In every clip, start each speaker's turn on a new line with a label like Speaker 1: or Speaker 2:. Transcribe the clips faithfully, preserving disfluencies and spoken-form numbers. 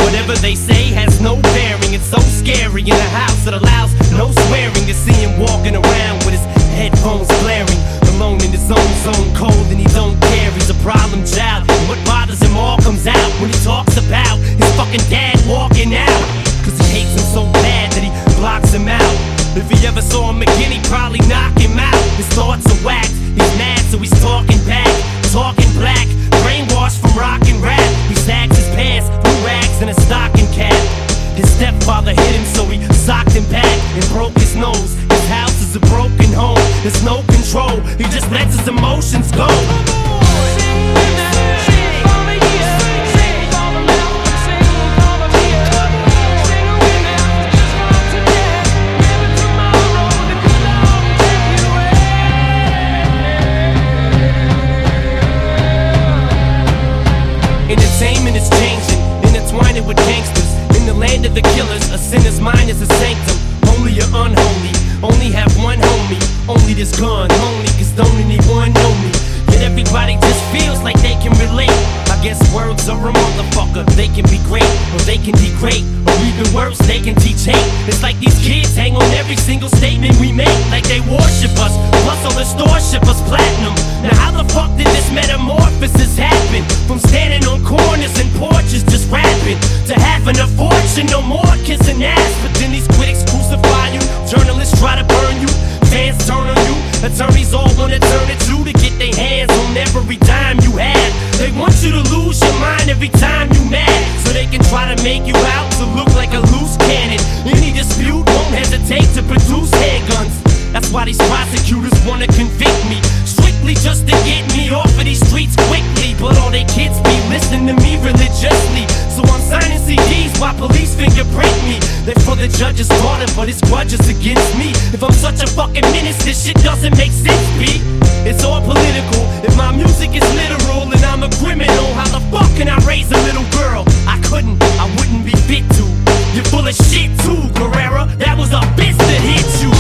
Speaker 1: Whatever they say has no bearing. It's so scary in a house that allows no swearing. To see him walking around with his headphones blaring, alone in his own zone, cold and he don't care. He's a problem child, and what bothers him all comes out when he talks about his fucking dad walking out. Cause he hates him so bad that he blocks him out. If he ever saw him again, he'd probably knock him out. His thoughts are whacked, he's mad so he's talking back, talking black, brainwashed from rock and rap. He sags his pants, blue rags and a stocking cap. His stepfather hit him so he socked him back and broke his nose. His house is a broken home, there's no control, he just lets his emotions go. Entertainment is changing, intertwining with gangsters. In the land of the killers, a sinner's mind is a sanctum. Only you're unholy, only have one homie. Only this gun, lonely, cause don't anyone know me. Yet everybody just feels like they can relate. I guess words are a motherfucker. They can be great, or they can degrade, or even worse, they can teach hate. It's like these kids hang on every single statement we make, like they worship us. Plus all the stores ship us platinum. Now how the fuck did this metamorphosis happen? From standing on corners and porches just rapping, to having a fortune, no more kissing ass. But then these critics crucify you, journalists try to burn you, fans turn on you, attorneys all wanna turn it to to get their hands on every dime you have. They want you to lose your mind every time you mad, so they can try to make you out to look like a loose cannon. Any dispute won't hesitate to produce handguns. That's why these prosecutors wanna convict me, strictly just to get me off of these streets quickly. But all they kids be listening to me religiously, so I'm signing C Ds while police fingerprint me. They're for the judge's daughter, but his grudge is against me. If I'm such a fucking menace, this shit doesn't make sense, B. It's all political. If my music is literal and I'm a criminal, how the fuck can I raise a little girl? I couldn't, I wouldn't be fit to. You're full of shit too, Guerrera. That was a bitch that hit you.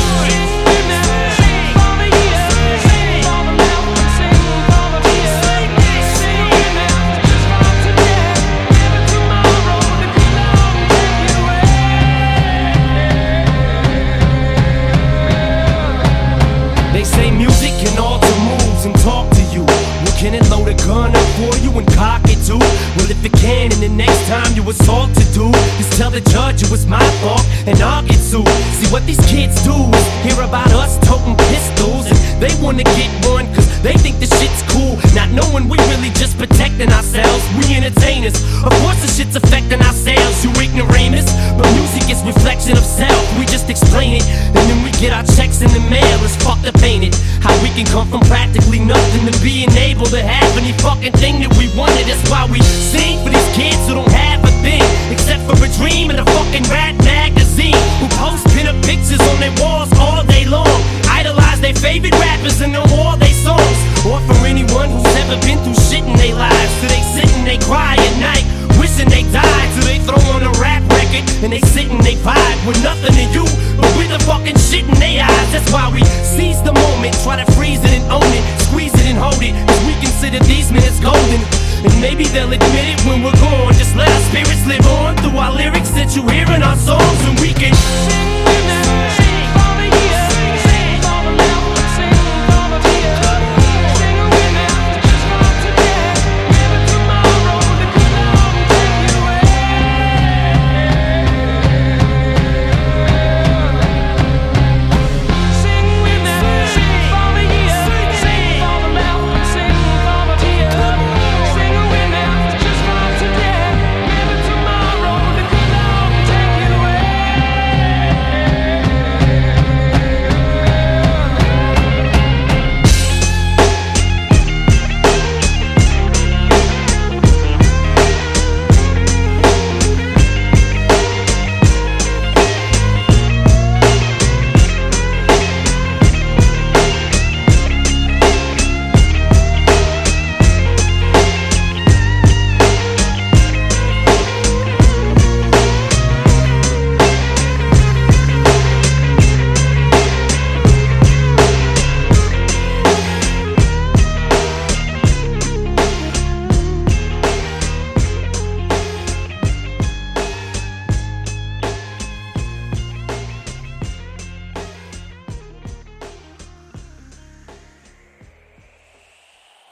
Speaker 1: They say music can alter moods and talk to you. Well, can it load a gun up for you and cock it too? Well, if it can, and the next time you assault to do, just tell the judge it was my fault and I'll get sued. See what these kids do is hear about us toting pistols, and they wanna get one cause they think the shit's cool, not knowing we really just protecting ourselves. We entertainers, of course the shit's affecting our sales, you ignoramus. But music is reflection of self, we just explain it, and then we get our checks in the mail. It's fucked up, ain't it? How we can come from practically nothing to being able to have any fucking thing that we wanted. That's why we sing for these kids who don't have a thing except for a dream and a fucking rat magazine, who post pin-up pictures on their walls all day long, idolize their favorite rappers and know all their songs. Or for anyone who's ever been through shit in their lives, so they sit and they cry at night wishing they died, so they throw on a rap record and they sit and they vibe with nothing to you but with the fucking shit in their eyes. That's why we seize the moment, try to freeze it and own it, squeeze it and hold it, cause we consider these minutes golden. And maybe they'll admit it when we're gone. Just let our spirits live on through our lyrics that you hear in our songs.